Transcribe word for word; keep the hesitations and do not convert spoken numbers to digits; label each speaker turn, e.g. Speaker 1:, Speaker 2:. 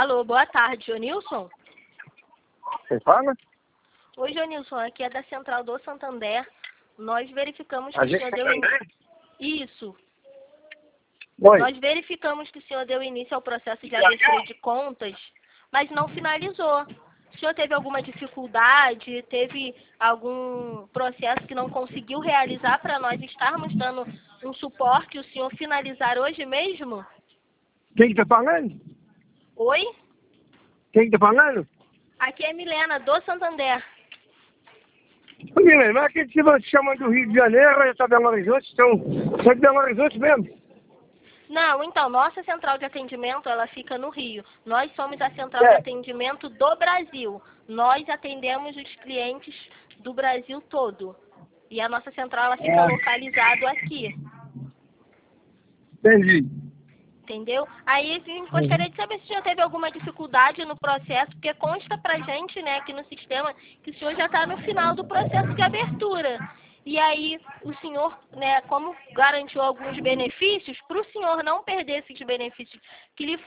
Speaker 1: Alô, boa tarde, Jonilson?
Speaker 2: Quem fala?
Speaker 1: Oi, Jonilson, aqui é da Central do Santander. Nós verificamos que
Speaker 2: A
Speaker 1: o
Speaker 2: gente
Speaker 1: senhor deu
Speaker 2: Santander?
Speaker 1: início... Isso.
Speaker 2: Oi.
Speaker 1: Nós verificamos que o senhor deu início ao processo de abertura de contas, mas não finalizou. O senhor teve alguma dificuldade, teve algum processo que não conseguiu realizar para nós estarmos dando um suporte e o senhor finalizar hoje mesmo?
Speaker 2: Quem que tá falando?
Speaker 1: Oi?
Speaker 2: Quem que tá falando?
Speaker 1: Aqui é Milena, do Santander.
Speaker 2: Ô, Guilherme, mas aquele que você chama do Rio de Janeiro, já tá Belo Horizonte, então, só de Belo Horizonte mesmo.
Speaker 1: Não, então, nossa central de atendimento, ela fica no Rio. Nós somos a central
Speaker 2: É.
Speaker 1: de atendimento do Brasil. Nós atendemos os clientes do Brasil todo. E a nossa central, ela fica
Speaker 2: É.
Speaker 1: localizada aqui.
Speaker 2: Entendi.
Speaker 1: Entendeu? Aí, a gente gostaria de saber se o senhor teve alguma dificuldade no processo, porque consta pra gente, né, aqui no sistema, que o senhor já está no final do processo de abertura. E aí, o senhor, né, como garantiu alguns benefícios, para o senhor não perder esses benefícios que lhe